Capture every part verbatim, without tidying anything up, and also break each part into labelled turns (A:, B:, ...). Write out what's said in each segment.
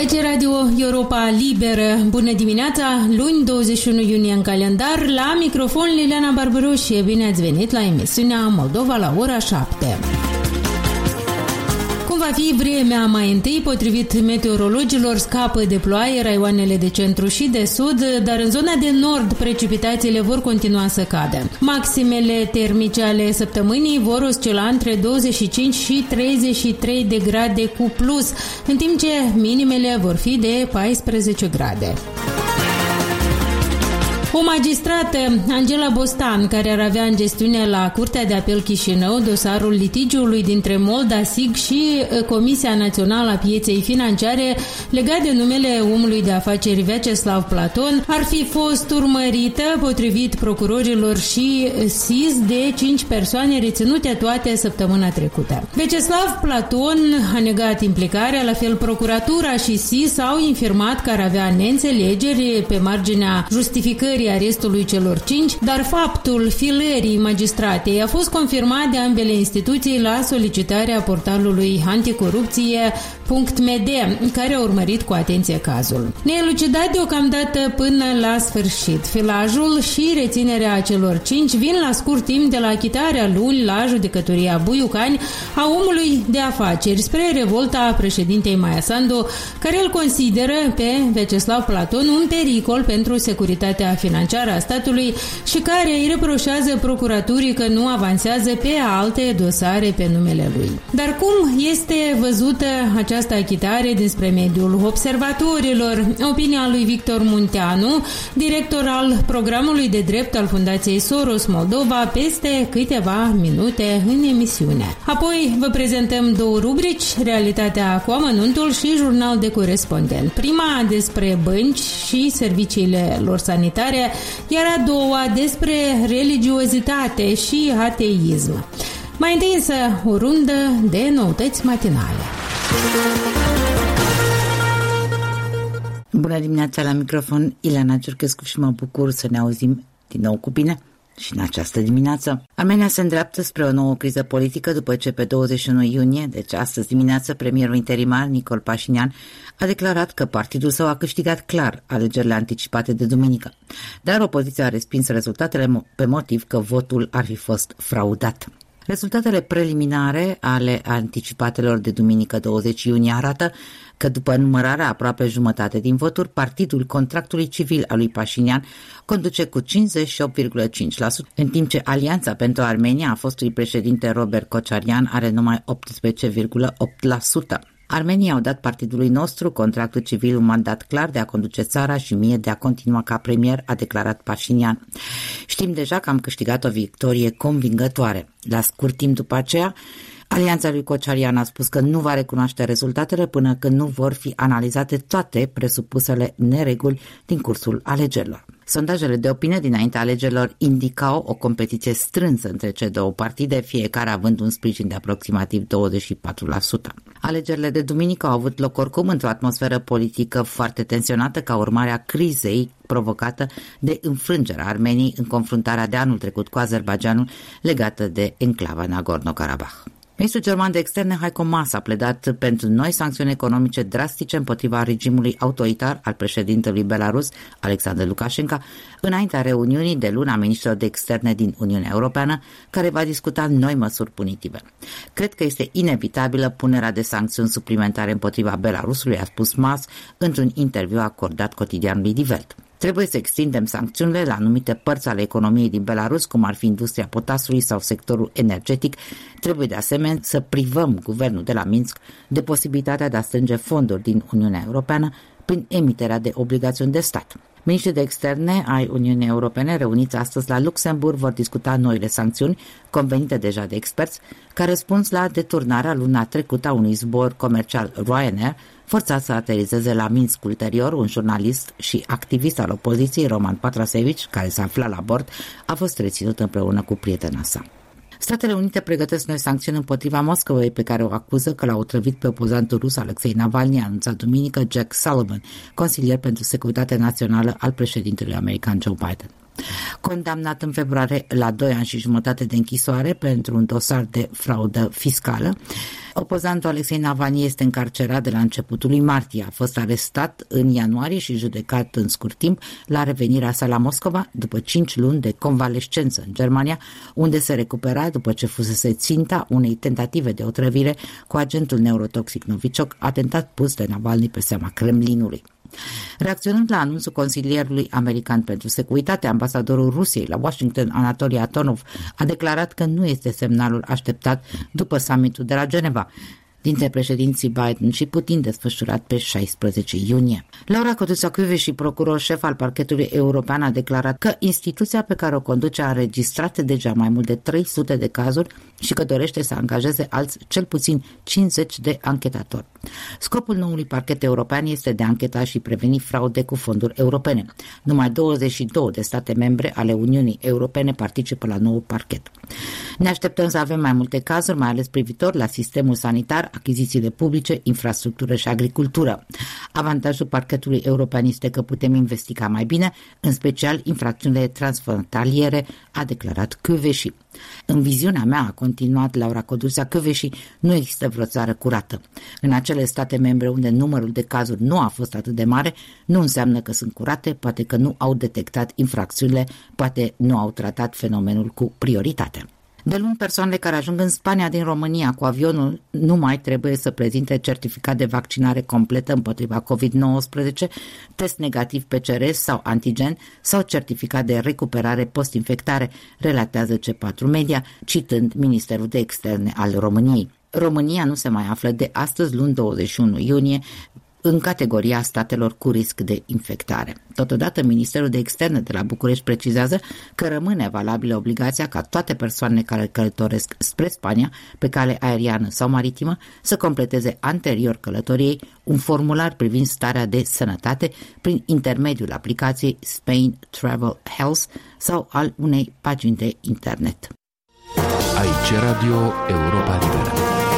A: Aici Radio Europa Liberă. Bună dimineața, luni douăzeci și unu iunie în calendar, la microfon Liliana Barbaroșie. Bine ați venit la emisiunea Moldova la ora șapte. Cum va fi vremea mai întâi, potrivit meteorologilor, scapă de ploaie raioanele de centru și de sud, dar în zona de nord precipitațiile vor continua să cadă. Maximele termice ale săptămânii vor oscila între douăzeci și cinci și treizeci și trei de grade cu plus, în timp ce minimele vor fi de paisprezece grade. O magistrată, Angela Bostan, care ar avea în gestiune la Curtea de Apel Chișinău dosarul litigiului dintre Moldasig și Comisia Națională a Pieței Financiare legat de numele omului de afaceri Vyacheslav Platon, ar fi fost urmărită, potrivit procurorilor și S I S, de cinci persoane reținute toate săptămâna trecută. Vyacheslav Platon a negat implicarea, la fel procuratura și S I S au infirmat că ar avea neînțelegeri pe marginea justificării arestului celor cinci, dar faptul filării magistratei a fost confirmat de ambele instituții la solicitarea portalului anticorupție punct m d, care a urmărit cu atenție cazul. Neelucidat deocamdată până la sfârșit. Filajul și reținerea celor cinci vin la scurt timp de la achitarea luni la judecătoria Buiucani a omului de afaceri, spre revolta președintei Maia Sandu, care îl consideră pe Vyacheslav Platon un pericol pentru securitatea financiară a statului și care îi reproșează procuraturii că nu avansează pe alte dosare pe numele lui. Dar cum este văzută această achitare dinspre mediul observatorilor? Opinia lui Victor Munteanu, director al programului de drept al Fundației Soros Moldova, peste câteva minute în emisiune. Apoi vă prezentăm două rubrici, Realitatea cu amănuntul și Jurnal de corespondent. Prima despre bănci și serviciile lor sanitare, iar a doua despre religiozitate și ateism. Mai întâi însă o rundă de noutăți matinale.
B: Bună dimineața, la microfon Ileana Ciurchescu și mă bucur să ne auzim din nou cu bine și în această dimineață. Armenia se îndreaptă spre o nouă criză politică după ce pe douăzeci și unu iunie, deci astăzi dimineață, premierul interimar Nicol Pașinian a declarat că partidul său a câștigat clar alegerile anticipate de duminică, dar opoziția a respins rezultatele pe motiv că votul ar fi fost fraudat. Rezultatele preliminare ale anticipatelor de duminică douăzeci iunie arată că după numărarea aproape jumătate din voturi, partidul Contractului Civil al lui Pașinian conduce cu cincizeci și opt virgulă cinci la sută, în timp ce Alianța pentru Armenia a fostului președinte Robert Kocharyan are numai optsprezece virgulă opt la sută. Armenii au dat partidului nostru, Contractul Civil, un mandat clar de a conduce țara și mie de a continua ca premier, a declarat Pașinian. Știm deja că am câștigat o victorie convingătoare. La scurt timp după aceea, Alianța lui Kocharyan a spus că nu va recunoaște rezultatele până când nu vor fi analizate toate presupusele nereguli din cursul alegerilor. Sondajele de opinie dinaintea alegerilor indicau o competiție strânsă între cele două partide, fiecare având un sprijin de aproximativ douăzeci și patru la sută. Alegerile de duminică au avut loc oricum într-o atmosferă politică foarte tensionată ca urmare a crizei provocată de înfrângerea Armeniei în confruntarea de anul trecut cu Azerbaidjanul legată de enclava Nagorno-Karabakh. Ministrul german de externe Heiko Maas a pledat pentru noi sancțiuni economice drastice împotriva regimului autoritar al președintelui Belarus, Alexander Lukashenko, înaintea reuniunii de luni a ministrilor de externe din Uniunea Europeană, care va discuta noi măsuri punitive. Cred că este inevitabilă punerea de sancțiuni suplimentare împotriva Belarusului, a spus Maas într-un interviu acordat cotidianului Die Welt. Trebuie să extindem sancțiunile la anumite părți ale economiei din Belarus, cum ar fi industria potasului sau sectorul energetic. Trebuie de asemenea să privăm guvernul de la Minsk de posibilitatea de a strânge fonduri din Uniunea Europeană prin emiterea de obligațiuni de stat. Miniștrii de externe ai Uniunii Europene reuniți astăzi la Luxemburg vor discuta noile sancțiuni convenite deja de experți ca răspuns la deturnarea luna trecută a unui zbor comercial Ryanair forțat să aterizeze la Minsk. Ulterior, un jurnalist și activist al opoziției, Roman Patrasevici, care se afla la bord, a fost reținut împreună cu prietena sa. Statele Unite pregătesc noi sancțiuni împotriva Moscovei, pe care o acuză că l-a otrăvit pe opozantul rus Alexei Navalny, a anunțat duminică Jack Sullivan, consilier pentru securitate națională al președintelui american Joe Biden. Condamnat în februarie la doi ani și jumătate de închisoare pentru un dosar de fraudă fiscală, Opozantul Alexei Navalny este încarcerat de la începutul lui martie. A fost arestat în ianuarie și judecat în scurt timp la revenirea sa la Moscova după cinci luni de convalescență în Germania, unde se recupera după ce fusese ținta unei tentative de otrăvire cu agentul neurotoxic Novichok, atentat pus de Navalny pe seama Kremlinului. Reacționând la anunțul consilierului american pentru securitate, ambasadorul Rusiei la Washington, Anatoli Atonov, a declarat că nu este semnalul așteptat după summitul de la Geneva dintre președinții Biden și Putin, desfășurat pe șaisprezece iunie. Laura Codruța Kövesi, procuror șef al parchetului european, a declarat că instituția pe care o conduce a înregistrat deja mai mult de trei sute de cazuri și că dorește să angajeze alți cel puțin cincizeci de anchetatori. Scopul noului parchet european este de a ancheta și preveni fraude cu fonduri europene. Numai douăzeci și două de state membre ale Uniunii Europene participă la noul parchet. Ne așteptăm să avem mai multe cazuri, mai ales privitor la sistemul sanitar, achizițiile publice, infrastructură și agricultură. Avantajul parchetului european este că putem investiga mai bine, în special infracțiunile transfrontaliere, a declarat Kövesi. În viziunea mea, a continuat Laura Codruța Kövesi, nu există vreo țară curată. În acele state membre unde numărul de cazuri nu a fost atât de mare, nu înseamnă că sunt curate, poate că nu au detectat infracțiunile, poate nu au tratat fenomenul cu prioritate. De luni, persoanele care ajung în Spania din România cu avionul nu mai trebuie să prezinte certificat de vaccinare completă împotriva covid nouăsprezece, test negativ P C R sau antigen sau certificat de recuperare post-infectare, relatează C patru Media, citând Ministerul de Externe al României. România nu se mai află de astăzi, luni douăzeci și unu iunie, în categoria statelor cu risc de infectare. Totodată, Ministerul de Externe de la București precizează că rămâne valabilă obligația ca toate persoanele care călătoresc spre Spania pe cale aeriană sau maritimă să completeze anterior călătoriei un formular privind starea de sănătate prin intermediul aplicației Spain Travel Health sau al unei pagini de internet.
C: Aici Radio Europa Liberă.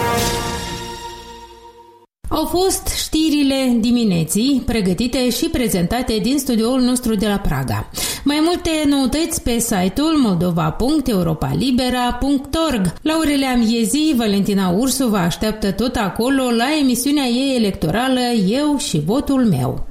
A: Au fost știrile dimineții, pregătite și prezentate din studioul nostru de la Praga. Mai multe noutăți pe site-ul moldova punct europa libera punct org. Laurelia Miezi, Valentina Ursu vă așteaptă tot acolo la emisiunea ei electorală Eu și votul meu.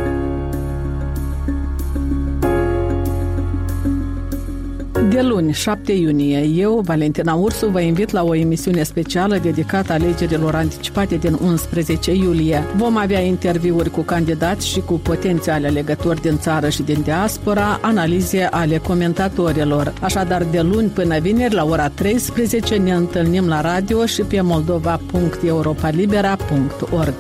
D: De luni, șapte iunie, eu, Valentina Ursu, vă invit la o emisiune specială dedicată alegerilor anticipate din unsprezece iulie. Vom avea interviuri cu candidați și cu potențiale alegători din țară și din diaspora, analize ale comentatorilor. Așadar, de luni până vineri, la ora treisprezece, ne întâlnim la radio și pe moldova punct europa libera punct org.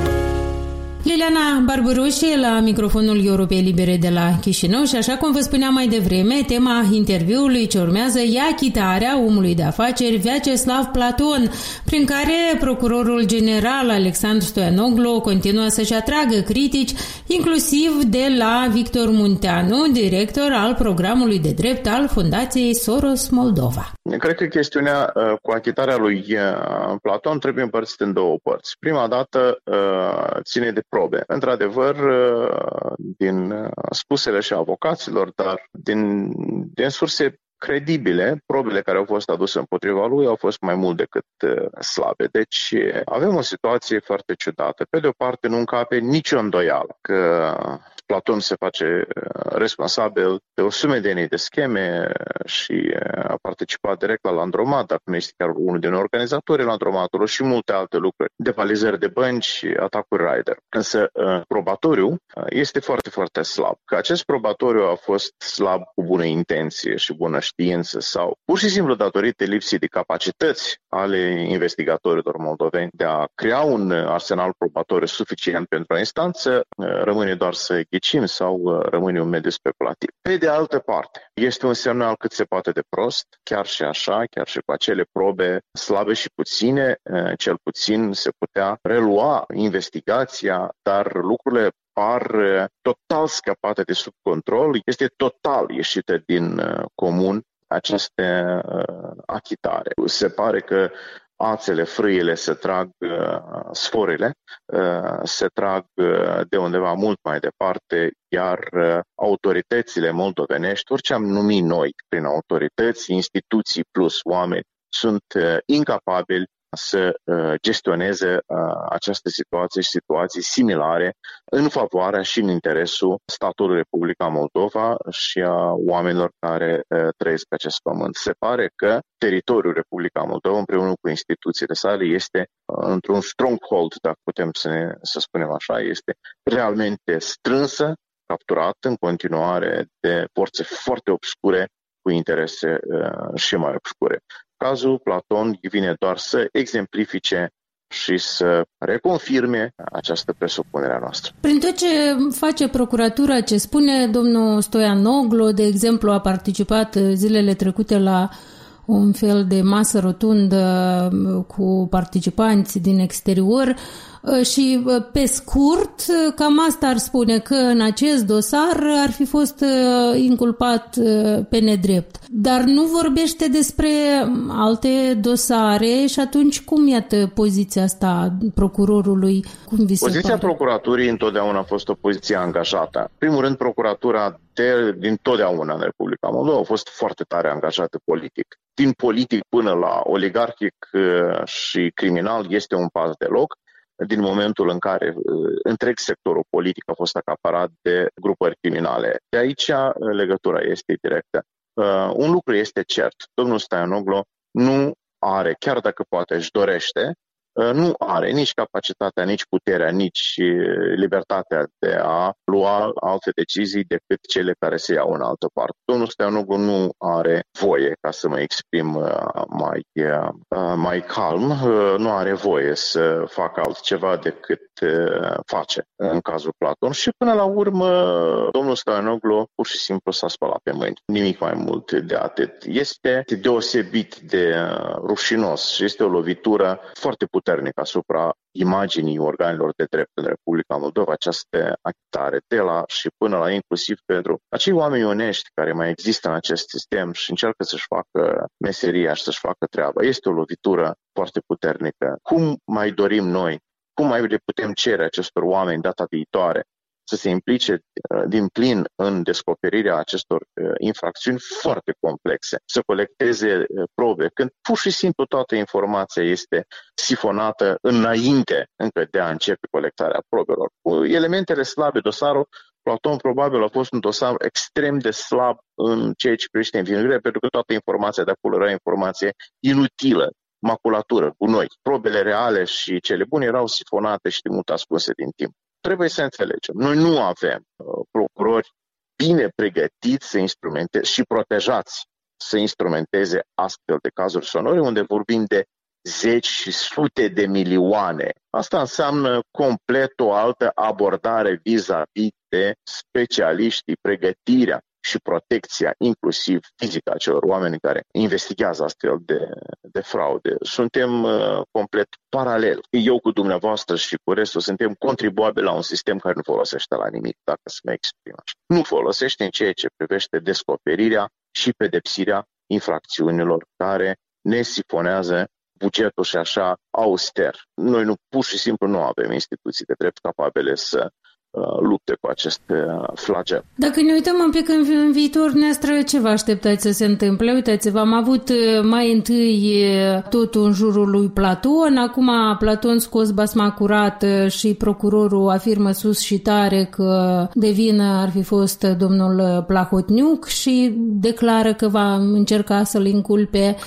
A: Liliana Barbaroșe la microfonul Europei Libere de la Chișinău și așa cum vă spuneam mai devreme, tema interviului ce urmează e achitarea omului de afaceri Vyacheslav Platon, prin care procurorul general Alexandru Stoianoglu continuă să-și atragă critici, inclusiv de la Victor Munteanu, director al programului de drept al Fundației Soros Moldova.
E: Cred că chestiunea uh, cu achitarea lui uh, Platon trebuie împărțită în două părți. Prima dată uh, ține de probe. Într-adevăr, uh, din uh, spusele și avocaților, dar din, din surse credibile, probele care au fost aduse împotriva lui au fost mai mult decât uh, slabe. Deci avem o situație foarte ciudată. Pe de o parte, nu încape nicio îndoială că Platon se face responsabil de o sumedenie de scheme și a participat direct la Landromat, dacă nu este chiar unul din organizatorii Landromatului și multe alte lucruri, devalizări de bănci, atacuri rider. Însă probatoriu este foarte, foarte slab. Că acest probatoriu a fost slab cu bună intenție și bună știință sau pur și simplu datorită lipsii de capacități ale investigatorilor moldoveni de a crea un arsenal probatoriu suficient pentru o instanță, rămâne doar să ghicim sau rămâne un mediu speculativ. Pe de altă parte, este un semnal cât se poate de prost, chiar și așa, chiar și cu acele probe slabe și puține, cel puțin se putea relua investigația, dar lucrurile par total scăpate de sub control, este total ieșită din comun această achitare. Se pare că ațele, frâile se trag, uh, sforile uh, se trag uh, de undeva mult mai departe, iar uh, autoritățile moldovenești, orice am numit noi prin autorități, instituții plus oameni, sunt uh, incapabili să gestioneze această situație și situații similare în favoarea și în interesul statului Republica Moldova și a oamenilor care trăiesc pe acest pământ. Se pare că teritoriul Republica Moldova, împreună cu instituțiile sale, este într-un stronghold, dacă putem să, ne, să spunem așa, este realmente strânsă, capturat în continuare de forțe foarte obscure cu interese uh, și mai obscure. Cazul Platon vine doar să exemplifice și să reconfirme această presupunere a noastră.
A: Prin tot ce face procuratura, ce spune domnul Stoian Oglo, de exemplu, a participat zilele trecute la un fel de masă rotundă cu participanți din exterior și, pe scurt, cam asta ar spune, că în acest dosar ar fi fost inculpat pe nedrept. Dar nu vorbește despre alte dosare și atunci cum iată poziția asta procurorului? Cum vi se
E: Poziția
A: pare?
E: procuraturii întotdeauna a fost o poziție angajată. În primul rând, procuratura de, din totdeauna în Republica Moldova a fost foarte tare angajată politic. Din politic până la oligarhic și criminal este un pas de loc, din momentul în care întreg sectorul politic a fost acaparat de grupări criminale. De aici legătura este directă. Un lucru este cert. Domnul Stoianoglo nu are, chiar dacă poate își dorește, nu are nici capacitatea, nici puterea, nici libertatea de a lua alte decizii decât cele care se iau în altă parte. Domnul Stoianoglu nu are voie, ca să mă exprim mai, mai calm, nu are voie să facă altceva decât face în cazul Platon și până la urmă domnul Stoianoglu pur și simplu s-a spălat pe mâini. Nimic mai mult de atât. Este deosebit de rușinos și este o lovitură foarte puternică puternic asupra imaginii organelor de drept în Republica Moldova, această achitare de la și până la inclusiv pentru acei oameni onești care mai există în acest sistem și încearcă să-și facă meseria și să-și facă treaba. Este o lovitură foarte puternică. Cum mai dorim noi, cum mai le putem cere acestor oameni data viitoare să se implice din plin în descoperirea acestor infracțiuni foarte complexe, să colecteze probe, când pur și simplu toată informația este sifonată înainte încă de a începe colectarea probelor. Elementele slabe, dosarul Platon probabil a fost un dosar extrem de slab în ceea ce privește învinuirea, pentru că toată informația de acolo era informație inutilă, maculatură, gunoi. Probele reale și cele bune erau sifonate și de mult ascunse din timp. Trebuie să înțelegem. Noi nu avem uh, procurori bine pregătiți să instrumenteze și protejați să instrumenteze astfel de cazuri sonore, unde vorbim de zeci și sute de milioane. Asta înseamnă complet o altă abordare vis-a-vis de specialiștii, pregătirea și protecția, inclusiv fizică, a celor oameni care investigează astfel de, de fraude. Suntem uh, complet paralel. Eu cu dumneavoastră și cu restul suntem contribuabili la un sistem care nu folosește la nimic, dacă să mă exprim așa. Nu folosește în ceea ce privește descoperirea și pedepsirea infracțiunilor care ne sifonează bugetul și așa auster. Noi nu, pur și simplu nu avem instituții de drept capabile să lupte cu acest flagel.
A: Dacă ne uităm un pic în, în viitor, noastră, ce vă așteptați să se întâmple? Uitați-vă, am avut mai întâi totul în jurul lui Platon, acum Platon scos basma curată și procurorul afirmă sus și tare că de vină ar fi fost domnul Plahotniuc și declară că va încerca să-l inculpe.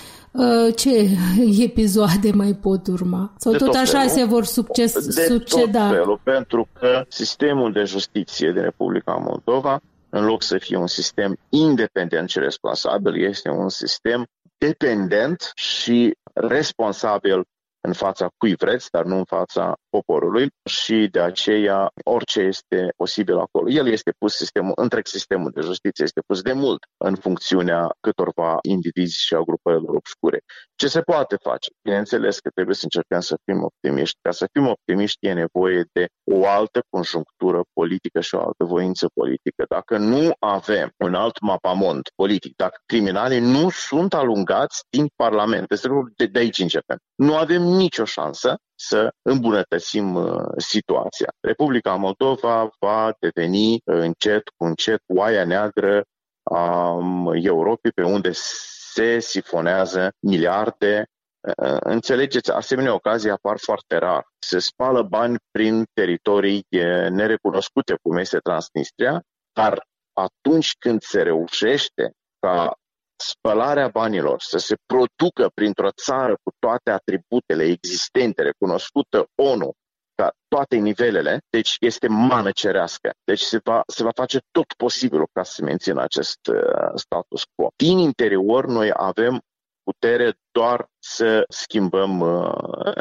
A: Ce episoade mai pot urma? Sau tot, tot așa felul, se vor succes,
E: de
A: succeda?
E: Tot felul, pentru că sistemul de justiție din Republica Moldova, în loc să fie un sistem independent și responsabil, este un sistem dependent și responsabil în fața cui vreți, dar nu în fața poporului și de aceea orice este posibil acolo. El este pus, sistemul, întreg sistemul de justiție este pus de mult în funcțiunea câtorva indivizi și a grupărilor obscure. Ce se poate face? Bineînțeles că trebuie să încercăm să fim optimiști. Ca să fim optimiști e nevoie de o altă conjunctură politică și o altă voință politică. Dacă nu avem un alt mapamont politic, dacă criminalii nu sunt alungați din Parlament, de, de aici începem. Nu avem nicio șansă să îmbunătățim uh, situația. Republica Moldova va deveni uh, încet cu încet oaia neagră a um, Europei, pe unde se sifonează miliarde Înțelegeți, asemenea ocazii apar foarte rar. Se spală bani prin teritorii nerecunoscute, cum este Transnistria, dar atunci când se reușește ca spălarea banilor să se producă printr-o țară cu toate atributele existente, recunoscută O N U, ca toate nivelele, deci este mană cerească. Deci se va, se va face tot posibilul ca să se mențină acest uh, status quo. Din interior noi avem putere doar să schimbăm uh,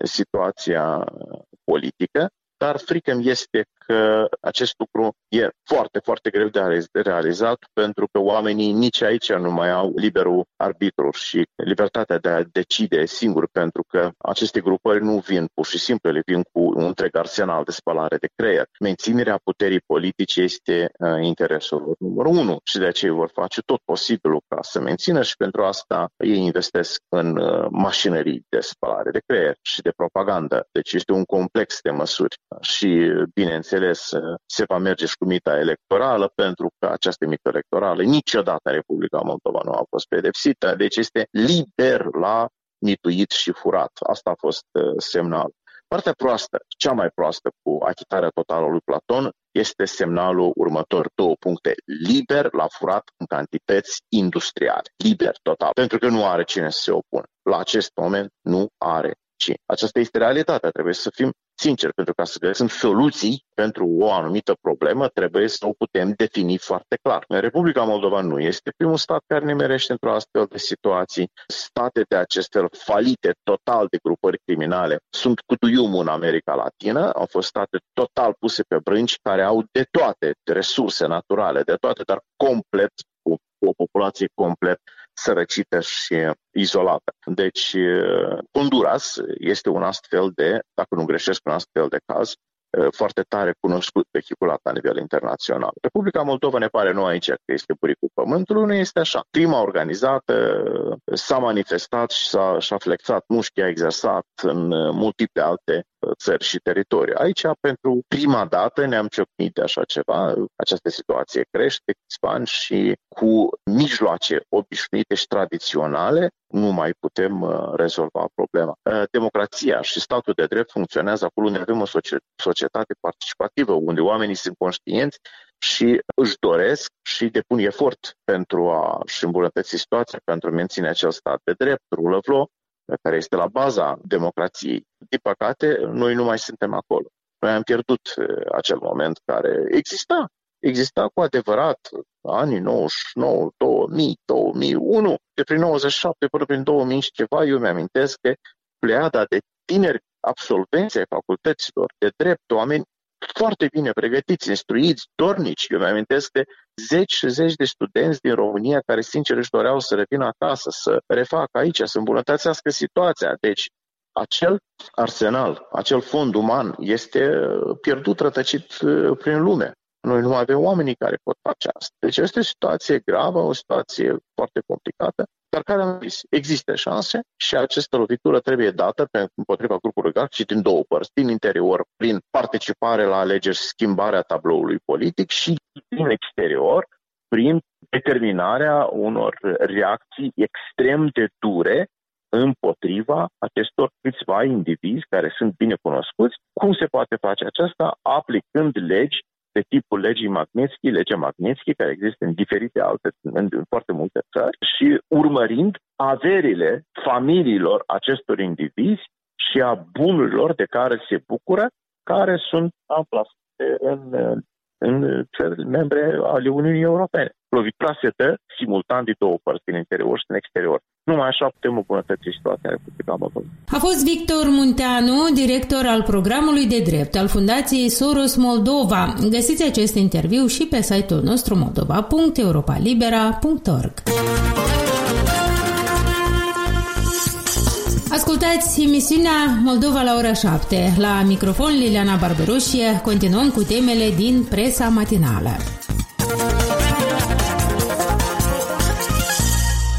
E: situația politică, dar frică-mi este că acest lucru e foarte, foarte greu de realizat, pentru că oamenii nici aici nu mai au liberul arbitru și libertatea de a decide singur, pentru că aceste grupări nu vin pur și simplu, le vin cu un întreg arsenal de spălare de creier. Menținerea puterii politice este uh, interesul lor numărul unu și de aceea vor face tot posibilul ca să mențină și pentru asta ei investesc în uh, mașinării de spălare de creier și de propagandă. Deci este un complex de măsuri și, bineînțeles, se va merge și cu mita electorală, pentru că această mită electorală niciodată în Republica Moldova nu a fost pedepsită, deci este liber la mituit și furat. Asta a fost semnal. Partea proastă, cea mai proastă cu achitarea totală lui Platon, este semnalul următor, două puncte. Liber la furat în cantități industriale. Liber total, pentru că nu are cine să se opună. La acest moment nu are cine. Aceasta este realitatea, trebuie să fim sinceri, pentru ca să găsim soluții pentru o anumită problemă, trebuie să o putem defini foarte clar. Republica Moldova nu este primul stat care ne merește într-o astfel de situații. State de acestea falite total de grupări criminale sunt cu duiumul în America Latină, au fost state total puse pe brânci, care au de toate, de resurse naturale, de toate, dar complet, cu o populație complet sărăcită și izolată. Deci Honduras este un astfel de, dacă nu greșesc, un astfel de caz foarte tare cunoscut, vehiculat la nivel internațional. Republica Moldova ne pare nouă aici că este buricul pământului, nu este așa. Crima organizată s-a manifestat și s-a, și-a flexat mușchii, a exersat în multiple alte țări și teritorii. Aici, pentru prima dată, ne-am ciocnit de așa ceva. Această situație crește câțiva ani și cu mijloace obișnuite și tradiționale nu mai putem uh, rezolva problema. Uh, democrația și statul de drept funcționează acolo unde avem o societate participativă, unde oamenii sunt conștienți și își doresc și depun efort pentru a-și îmbunătăți situația, pentru a menține acel stat de drept, rule of law, care este la baza democrației. Din păcate, noi nu mai suntem acolo. Noi am pierdut uh, acel moment care exista. Exista cu adevărat anii nouăzeci și nouă, două mii, două mii unu, de prin nouăzeci și șapte până prin două mii și ceva, eu mi-amintesc că pleiada de tineri absolvenți ai facultăților de drept, oameni foarte bine pregătiți, instruiți, dornici. Eu mi-amintesc de zeci și zeci de studenți din România care sincer își doreau să revină acasă, să refacă aici, să îmbunătățească situația. Deci acel arsenal, acel fond uman este pierdut, rătăcit prin lume. Noi nu avem oamenii care pot face asta. Deci este o situație gravă, o situație foarte complicată, dar care am zis, există șanse și această lovitură trebuie dată pe, împotriva grupului G A C și din două părți, din interior, prin participare la alegeri și schimbarea tabloului politic și din exterior, prin determinarea unor reacții extrem de dure împotriva acestor câțiva indivizi care sunt bine cunoscuți. Cum se poate face aceasta? Aplicând legi de tipul legii Magnitsky, legea Magnitsky, care există în diferite alte, în foarte multe țări, și urmărind averile familiilor acestor indivizi și a bunurilor de care se bucură, care sunt amplasate în, în țări membre ale Uniunii Europene. Lovitura se dă simultan de două părți, din interior și din exterior. Numai așa putem îmbunătăți situația în Republica Moldova.
A: A fost Victor Munteanu, director al programului de drept al Fundației Soros Moldova. Găsiți acest interviu și pe site-ul nostru moldova punct europa libera punct org. Ascultați emisiunea Moldova la ora șapte. La microfon Liliana Barberușie. Continuăm cu temele din presa matinală.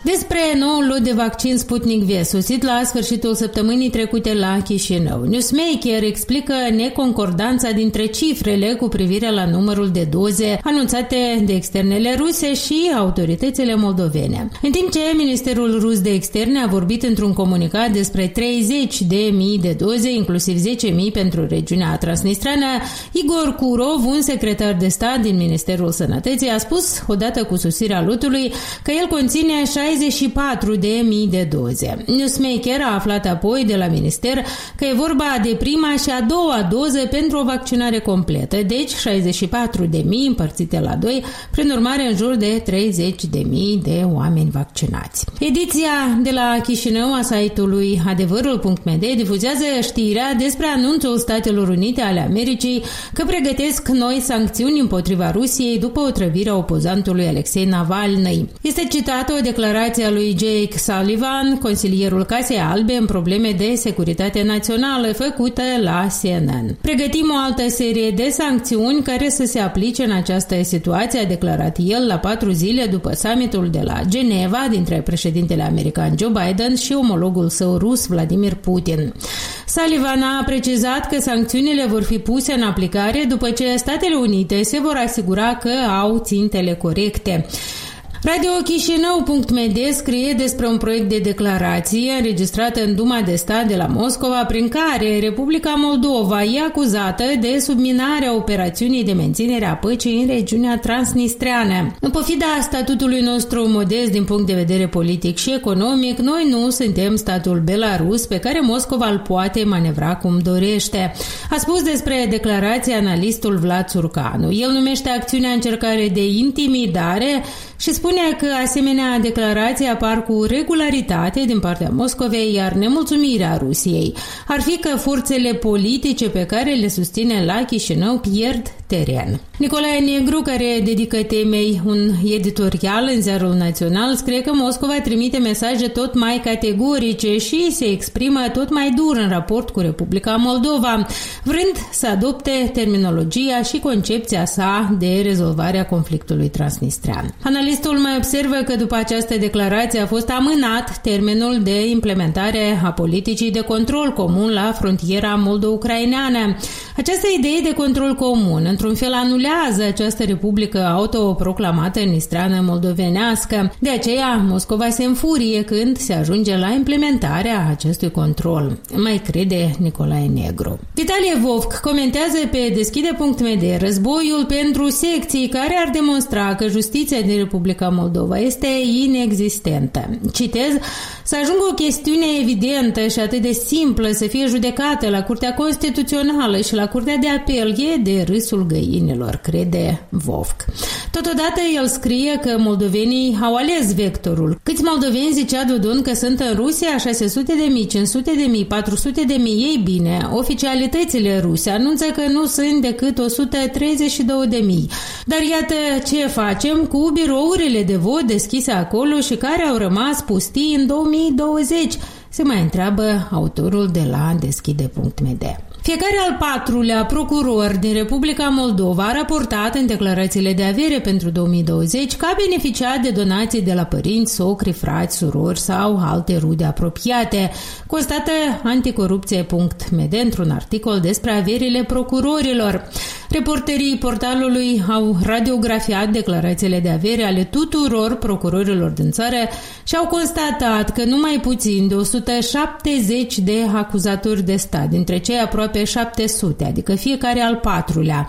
A: Despre noul lot de vaccin Sputnik V, sosit la sfârșitul săptămânii trecute la Chișinău. Newsmaker explică neconcordanța dintre cifrele cu privire la numărul de doze anunțate de externele ruse și autoritățile moldovene. În timp ce Ministerul Rus de Externe a vorbit într-un comunicat despre treizeci de mii de doze, inclusiv zece mii pentru regiunea transnistreană, Igor Kurov, un secretar de stat din Ministerul Sănătății, a spus, odată cu sosirea lotului, că el conține șaizeci și patru de mii de doze. Newsmaker a aflat apoi de la minister că e vorba de prima și a doua doză pentru o vaccinare completă, deci șaizeci și patru de mii împărțite la doi, prin urmare în jur de treizeci de mii de oameni vaccinați. Ediția de la Chișinău a site-ului adevărul punct m d difuzează știrea despre anunțul Statelor Unite ale Americii că pregătesc noi sancțiuni împotriva Rusiei după otrăvirea opozantului Alexei Navalny. Este citată o declarație a lui Jake Sullivan, consilierul Casei Albe în probleme de securitate națională, făcută la C N N. Pregătim o altă serie de sancțiuni care să se aplice în această situație, a declarat el la patru zile după summitul de la Geneva dintre președintele american Joe Biden și omologul său rus Vladimir Putin. Sullivan a precizat că sancțiunile vor fi puse în aplicare după ce Statele Unite se vor asigura că au țintele corecte. Radio Chișinău punct m d scrie despre un proiect de declarație înregistrată în Duma de Stat de la Moscova, prin care Republica Moldova e acuzată de subminarea operațiunii de menținere a păcii în regiunea transnistreană. În pofida statutului nostru modest din punct de vedere politic și economic, noi nu suntem statul Belarus pe care Moscova îl poate manevra cum dorește. A spus despre declarație analistul Vlad Țurcanu. El numește acțiunea încercare de intimidare și spune că asemenea declarații apar cu regularitate din partea Moscovei, iar nemulțumirea Rusiei ar fi că forțele politice pe care le susține la Chișinău pierd teren. Nicolae Negru, care dedică temei un editorial în Ziarul Național, scrie că Moscova trimite mesaje tot mai categorice și se exprimă tot mai dur în raport cu Republica Moldova, vrând să adopte terminologia și concepția sa de rezolvare a conflictului transnistrean. Analistul mai observă că după această declarație a fost amânat termenul de implementare a politicii de control comun la frontiera moldo-ucraineană. Această idee de control comun, într-un fel, anulează această republică autoproclamată nistreană moldovenească. De aceea, Moscova se înfurie când se ajunge la implementarea acestui control, mai crede Nicolae Negru. Vitalie Vovc comentează pe deschide punct m d războiul pentru secții care ar demonstra că justiția din Republica Moldova este inexistentă. Citez, să ajungă o chestiune evidentă și atât de simplă să fie judecată la Curtea Constituțională și la Curtea de Apel e de râsul găinilor, crede Vovc. Totodată el scrie că moldovenii au ales vectorul. Câți moldoveni, zicea Dodon, că sunt în Rusia? șase sute de mii, cinci sute de mii, patru sute de mii. Ei bine, oficialitățile ruse anunță că nu sunt decât o sută treizeci și două de mii. Dar iată ce facem cu birourile de vot deschise acolo și care au rămas pustii în două mii douăzeci, se mai întreabă autorul de la deschide punct m d. Fiecare al patrulea procuror din Republica Moldova a raportat în declarațiile de avere pentru două mii douăzeci că a beneficiat de donații de la părinți, socri, frați, surori sau alte rude apropiate, constată anticorupție punct m d într-un articol despre averile procurorilor. Reporterii portalului au radiografiat declarațiile de avere ale tuturor procurorilor din țară și au constatat că numai puțin de o sută șaptezeci de acuzatori de stat, dintre cei aproape șapte sute, adică fiecare al patrulea,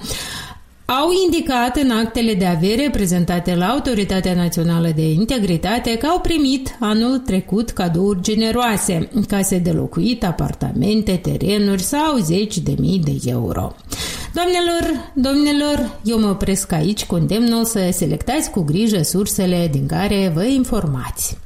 A: au indicat în actele de avere prezentate la Autoritatea Națională de Integritate că au primit anul trecut cadouri generoase, case de locuit, apartamente, terenuri sau zeci de mii de euro. Doamnelor, domnilor, eu mă opresc aici cu îndemnul să selectați cu grijă sursele din care vă informați.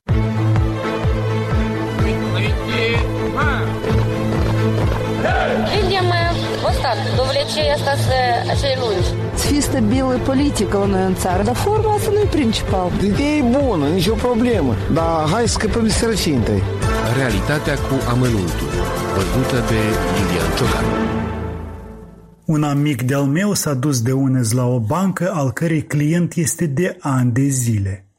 F: Видим остатки до влечения acei lungi.
G: Să fie stabilă politică la noi în țară, dar forma asta nu e principal.
H: Ideea e bună, nicio problemă, dar hai să scăpăm de sărăcie întâi.
C: Realitatea cu amănuntul, văzută de Lilian Ciocan.
I: Un amic de-al meu s-a dus de unez la o bancă al cărei client este de ani de zile.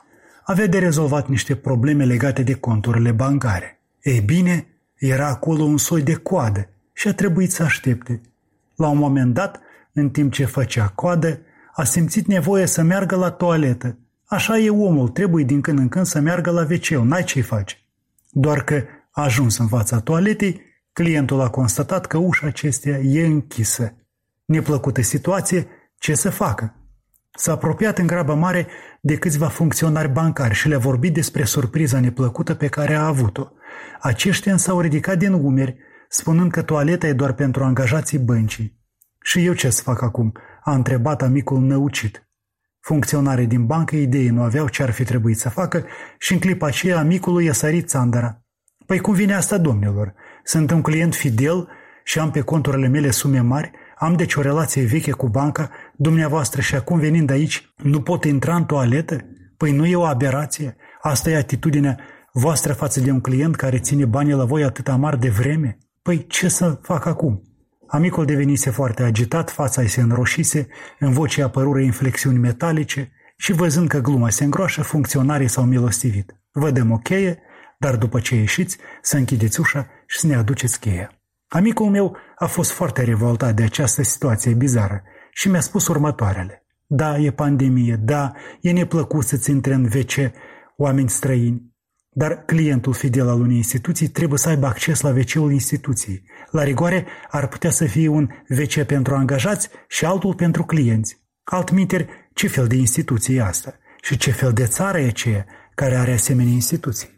I: avea de rezolvat niște probleme legate de conturile bancare. Ei bine, era acolo un soi de coadă și a trebuit să aștepte. La un moment dat, în timp ce făcea coadă, a simțit nevoie să meargă la toaletă. Așa e omul, trebuie din când în când să meargă la ve ce-ul, n-ai ce-i face. Doar că a ajuns în fața toaletei, clientul a constatat că ușa acesteia e închisă. Neplăcută situație, ce să facă? S-a apropiat în grabă mare de câțiva funcționari bancari și le-a vorbit despre surpriza neplăcută pe care a avut-o. Aceștia s-au ridicat din umeri, spunând că toaleta e doar pentru angajații băncii. Și eu ce să fac acum? A întrebat amicul năucit. Funcționarii din bancă idei nu aveau ce ar fi trebuit să facă și în clipa aceea amicului i-a sărit țandăra. Păi cum vine asta, domnilor? Sunt un client fidel și am pe conturile mele sume mari, am deci o relație veche cu banca, dumneavoastră, și acum venind aici nu pot intra în toaletă? Păi nu e o aberație? Asta e atitudinea voastră față de un client care ține banii la voi atâta mari de vreme? Păi ce să fac acum? Amicul devenise foarte agitat, fața îi se înroșise, în voce apărură inflexiuni metalice și văzând că gluma se îngroașă, funcționarii s-au milostivit. Vă dăm o cheie, dar după ce ieșiți, să închideți ușa și să ne aduceți cheia. Amicul meu a fost foarte revoltat de această situație bizară și mi-a spus următoarele. Da, e pandemie, da, e neplăcut să-ți intre în ve ce oameni străini, dar clientul fidel al unei instituții trebuie să aibă acces la ve ce-ul instituției. La rigoare ar putea să fie un ve ce pentru angajați și altul pentru clienți. Altminteri, ce fel de instituție e asta? Și ce fel de țară e aceea care are asemenea instituții?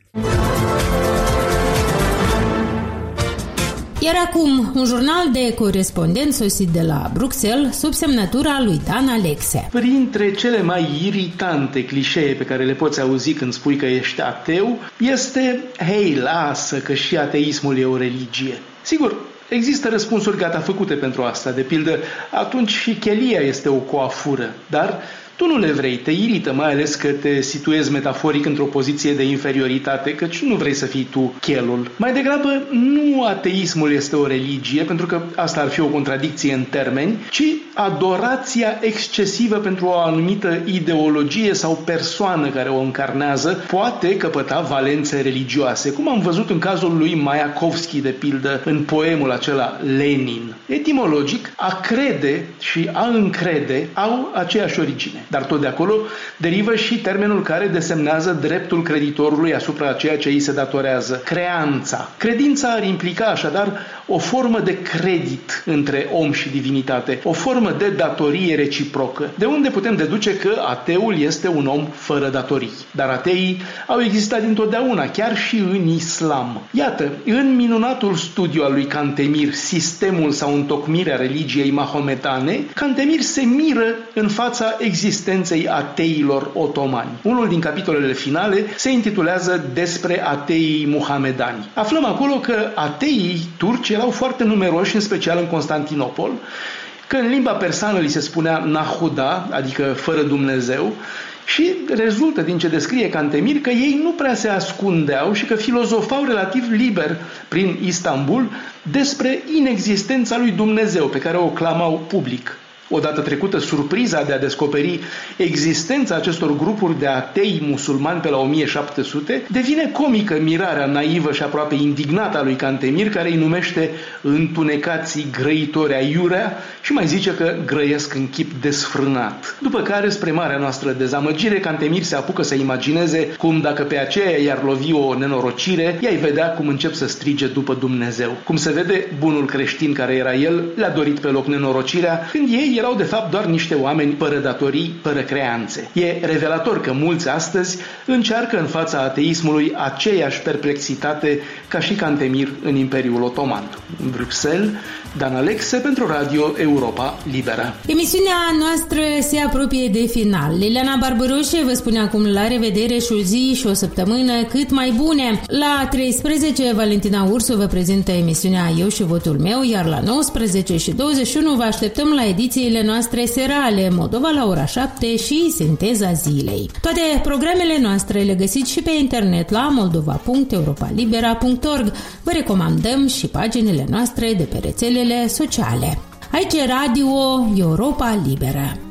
A: Iar acum, un jurnal de corespondent sosit de la Bruxelles, sub semnătura lui Dan Alexe.
J: Printre cele mai iritante clișee pe care le poți auzi când spui că ești ateu, este, hei, lasă că și ateismul e o religie. Sigur, există răspunsuri gata făcute pentru asta, de pildă, atunci și chelia este o coafură, dar tu nu le vrei, te irită, mai ales că te situezi metaforic într-o poziție de inferioritate, căci nu vrei să fii tu chelul. Mai degrabă, nu ateismul este o religie, pentru că asta ar fi o contradicție în termeni, ci adorația excesivă pentru o anumită ideologie sau persoană care o încarnează poate căpăta valențe religioase, cum am văzut în cazul lui Mayakovsky, de pildă, în poemul acela Lenin. Etimologic, a crede și a încrede au aceeași origine. Dar tot de acolo derivă și termenul care desemnează dreptul creditorului asupra ceea ce îi se datorează, creanța. Credința ar implica așadar o formă de credit între om și divinitate, o formă de datorie reciprocă, de unde putem deduce că ateul este un om fără datorii. Dar ateii au existat dintotdeauna, chiar și în islam. Iată, în minunatul studiu al lui Cantemir, Sistemul sau întocmirea religiei mahometane, Cantemir se miră în fața existenței ateilor otomani. Unul din capitolele finale se intitulează Despre ateii muhamedani. Aflăm acolo că ateii turci erau foarte numeroși, în special în Constantinopol, că în limba persană li se spunea Nahuda, adică fără Dumnezeu, și rezultă din ce descrie Cantemir că ei nu prea se ascundeau și că filozofau relativ liber prin Istanbul despre inexistența lui Dumnezeu, pe care o clamau public. Odată trecută surpriza de a descoperi existența acestor grupuri de atei musulmani pe la o mie șapte sute, devine comică mirarea naivă și aproape indignată a lui Cantemir, care îi numește întunecații grăitori aiurea și mai zice că grăiesc în chip desfrânat. După care, spre marea noastră dezamăgire, Cantemir se apucă să imagineze cum, dacă pe aceea i-ar lovi o nenorocire, ea-i vedea cum încep să strige după Dumnezeu. Cum se vede, bunul creștin care era el le-a dorit pe loc nenorocirea, când ei erau de fapt doar niște oameni fără datorii, fără creanțe. E revelator că mulți astăzi încearcă în fața ateismului aceeași perplexitate ca și Cantemir în Imperiul Otoman. În Bruxelles, Dan Alexe pentru Radio Europa Liberă.
A: Emisiunea noastră se apropie de final. Liliana Barbaroșe vă spune acum la revedere și o zi și o săptămână cât mai bune. La treisprezece, Valentina Ursu vă prezintă emisiunea Eu și votul meu, iar la nouăsprezece și douăzeci și unu vă așteptăm la edițiile noastre serale, Moldova la ora șapte și Sinteza zilei. Toate programele noastre le găsiți și pe internet la moldova punct europa libera punct org. Vă recomandăm și paginile noastre de pe rețelele sociale. Aici e Radio Europa Liberă.